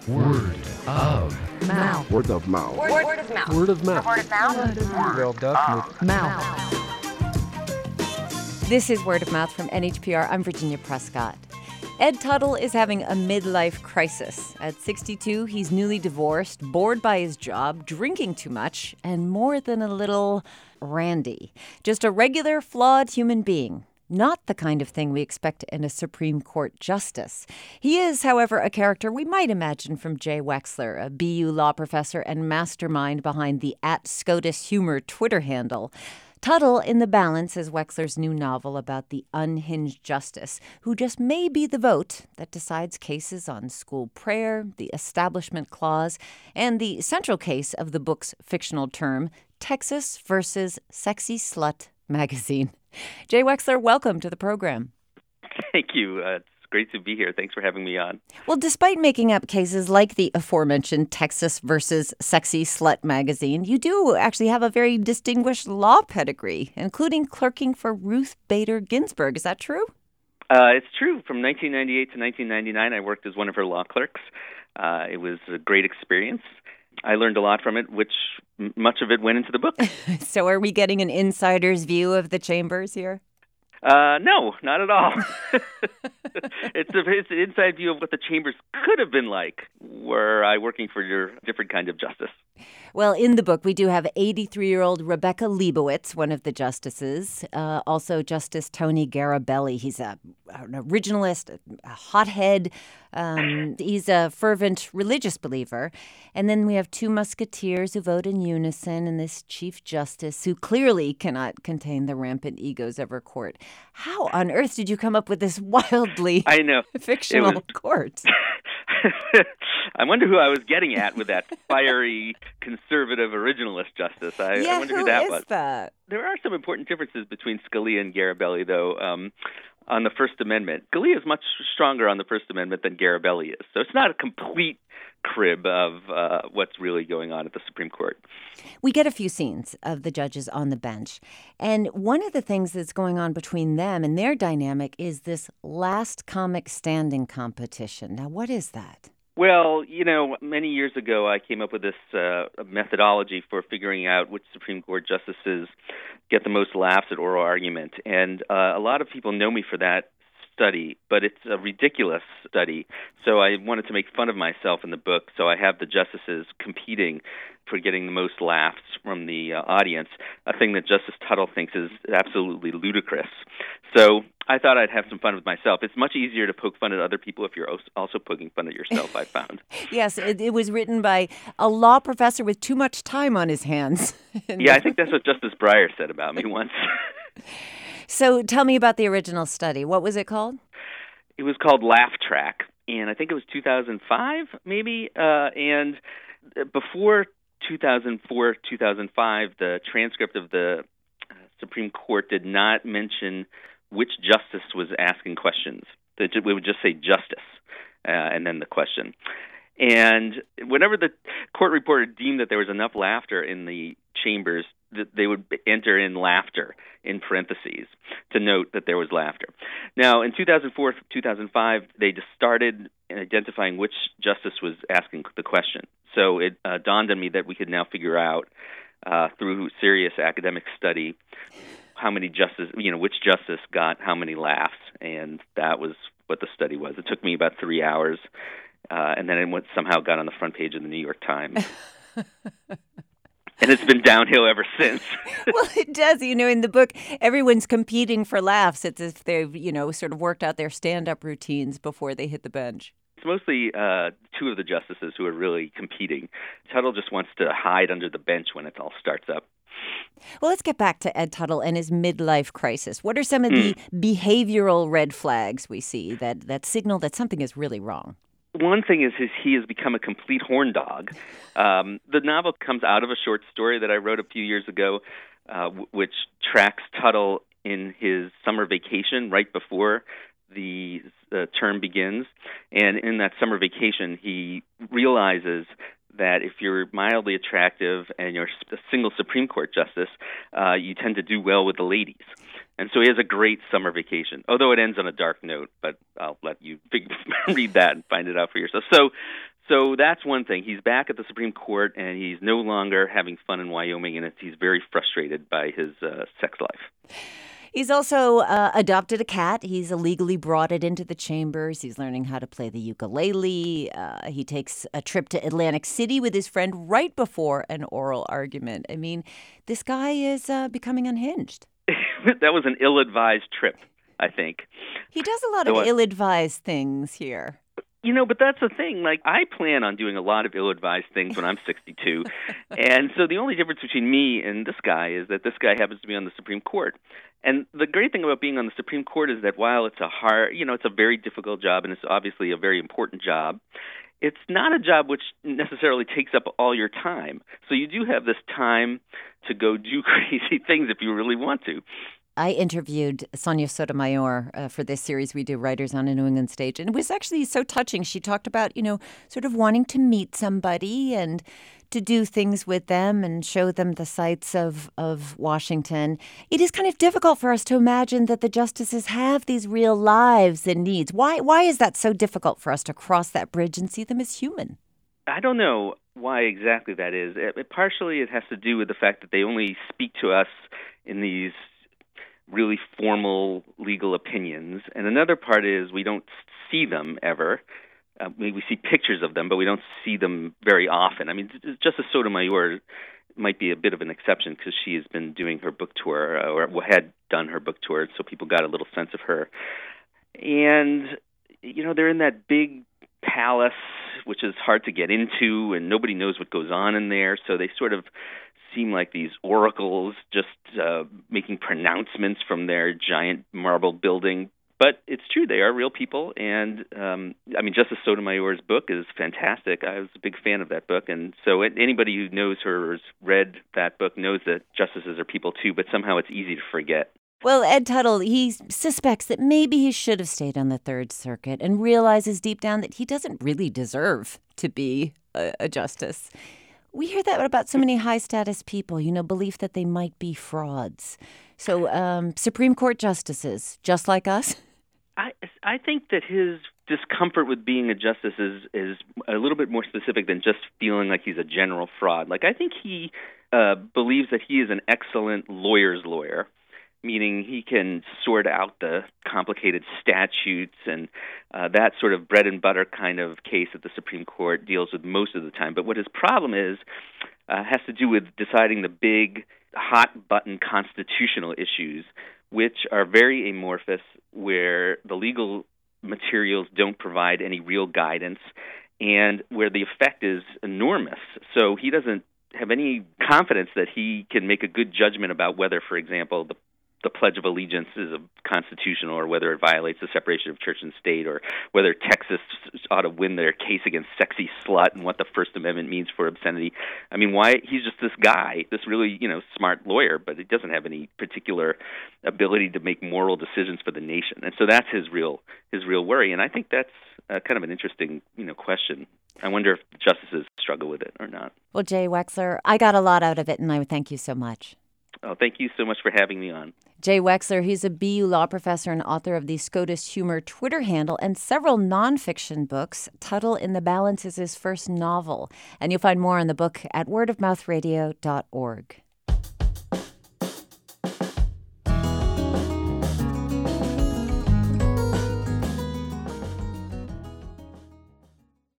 Word of mouth. Word of mouth. Word of mouth. Word of mouth. Word of mouth. Mouth. This is Word of Mouth from NHPR. I'm Virginia Prescott. Ed Tuttle is having a midlife crisis. At 62, he's newly divorced, bored by his job, drinking too much, and more than a little randy. Just a regular, flawed human being. Not the kind of thing we expect in a Supreme Court justice. He is, however, a character we might imagine from Jay Wexler, a BU law professor and mastermind behind the @SCOTUSHumor Twitter handle. Tuttle in the Balance is Wexler's new novel about the unhinged justice who just may be the vote that decides cases on school prayer, the Establishment Clause, and the central case of the book's fictional term, Texas versus Sexy Slut Magazine. Jay Wexler, welcome to the program. Thank you. It's great to be here. Thanks for having me on. Well, despite making up cases like the aforementioned Texas versus Sexy Slut Magazine, you do actually have a very distinguished law pedigree, including clerking for Ruth Bader Ginsburg. Is that true? It's true. From 1998 to 1999, I worked as one of her law clerks. It was a great experience. I learned a lot from it, which much of it went into the book. So are we getting an insider's view of the chambers here? No, not at all. It's an inside view of what the chambers could have been like were I working for your different kind of justice. Well, in the book, we do have 83-year-old Rebecca Leibowitz, one of the justices, also Justice Tony Garibelli. He's an originalist, a hothead. He's a fervent religious believer. And then we have two musketeers who vote in unison, and this Chief Justice who clearly cannot contain the rampant egos of her court. How on earth did you come up with this wildly fictional court? I wonder who I was getting at with that fiery, conservative, originalist justice. I wonder who that was. That? There are some important differences between Scalia and Garibelli, though, on the First Amendment. Scalia is much stronger on the First Amendment than Garibelli is. So it's not a complete crib of what's really going on at the Supreme Court. We get a few scenes of the judges on the bench. And one of the things that's going on between them and their dynamic is this last comic standing competition. Now, what is that? Well, many years ago, I came up with this methodology for figuring out which Supreme Court justices get the most laughs at oral argument. And a lot of people know me for that study, but it's a ridiculous study. So I wanted to make fun of myself in the book. So I have the justices competing for getting the most laughs from the audience, a thing that Justice Tuttle thinks is absolutely ludicrous. So I thought I'd have some fun with myself. It's much easier to poke fun at other people if you're also poking fun at yourself, I found. Yes, it was written by a law professor with too much time on his hands. Yeah, I think that's what Justice Breyer said about me once. So tell me about the original study. What was it called? It was called Laugh Track, and I think it was 2005, maybe. And before 2004, 2005, the transcript of the Supreme Court did not mention which justice was asking questions. We would just say justice and then the question. And whenever the court reporter deemed that there was enough laughter in the chambers, they would enter in laughter in parentheses to note that there was laughter. Now, in 2004, 2005, they just started identifying which justice was asking the question. So it dawned on me that we could now figure out through serious academic study how many which justice got how many laughs, and that was what the study was. It took me about 3 hours, and then it somehow got on the front page of the New York Times. And it's been downhill ever since. Well, it does. In the book, everyone's competing for laughs. It's as if they've, sort of worked out their stand-up routines before they hit the bench. It's mostly two of the justices who are really competing. Tuttle just wants to hide under the bench when it all starts up. Well, let's get back to Ed Tuttle and his midlife crisis. What are some of the behavioral red flags we see that signal that something is really wrong? One thing is he has become a complete horn dog. The novel comes out of a short story that I wrote a few years ago, which tracks Tuttle in his summer vacation right before the term begins. And in that summer vacation, he realizes that if you're mildly attractive and you're a single Supreme Court justice, you tend to do well with the ladies. And so he has a great summer vacation, although it ends on a dark note, but I'll let you read that and find it out for yourself. So that's one thing. He's back at the Supreme Court, and he's no longer having fun in Wyoming, and he's very frustrated by his sex life. He's also adopted a cat. He's illegally brought it into the chambers. He's learning how to play the ukulele. He takes a trip to Atlantic City with his friend right before an oral argument. I mean, this guy is becoming unhinged. That was an ill-advised trip, I think. He does a lot of ill-advised things here. But that's the thing. Like, I plan on doing a lot of ill-advised things when I'm 62. And so the only difference between me and this guy is that this guy happens to be on the Supreme Court. And the great thing about being on the Supreme Court is that while it's it's a very difficult job, and it's obviously a very important job, it's not a job which necessarily takes up all your time. So you do have this time to go do crazy things if you really want to. I interviewed Sonia Sotomayor for this series we do, Writers on a New England Stage. And it was actually so touching. She talked about, sort of wanting to meet somebody and to do things with them and show them the sights of Washington. It is kind of difficult for us to imagine that the justices have these real lives and needs. Why is that so difficult for us to cross that bridge and see them as human? I don't know why exactly that is. Partially it has to do with the fact that they only speak to us in these really formal legal opinions. And another part is we don't see them ever. We see pictures of them, but we don't see them very often. I mean, Justice Sotomayor might be a bit of an exception because she has been doing her book tour, or had done her book tour, so people got a little sense of her. And, they're in that big palace, which is hard to get into, and nobody knows what goes on in there, so they sort of seem like these oracles just making pronouncements from their giant marble building. But it's true, they are real people, and Justice Sotomayor's book is fantastic. I was a big fan of that book, and so anybody who knows her or has read that book knows that justices are people too, but somehow it's easy to forget. Well, Ed Tuttle, he suspects that maybe he should have stayed on the Third Circuit and realizes deep down that he doesn't really deserve to be a justice. We hear that about so many high-status people, belief that they might be frauds. So Supreme Court justices, just like us? I think that his discomfort with being a justice is a little bit more specific than just feeling like he's a general fraud. Like, I think he believes that he is an excellent lawyer's lawyer, meaning he can sort out the complicated statutes and that sort of bread and butter kind of case that the Supreme Court deals with most of the time. But what his problem is has to do with deciding the big, hot-button constitutional issues, which are very amorphous, where the legal materials don't provide any real guidance and where the effect is enormous. So he doesn't have any confidence that he can make a good judgment about whether, for example, the Pledge of Allegiance is constitutional, or whether it violates the separation of church and state, or whether Texas ought to win their case against sexy slut, and what the First Amendment means for obscenity. I mean, why? He's just this guy, this really, smart lawyer, but he doesn't have any particular ability to make moral decisions for the nation. And so that's his real worry. And I think that's kind of an interesting, question. I wonder if justices struggle with it or not. Well, Jay Wexler, I got a lot out of it, and I would thank you so much. Oh, thank you so much for having me on. Jay Wexler, he's a BU law professor and author of the SCOTUS Humor Twitter handle and several nonfiction books. Tuttle in the Balance is his first novel. And you'll find more on the book at wordofmouthradio.org.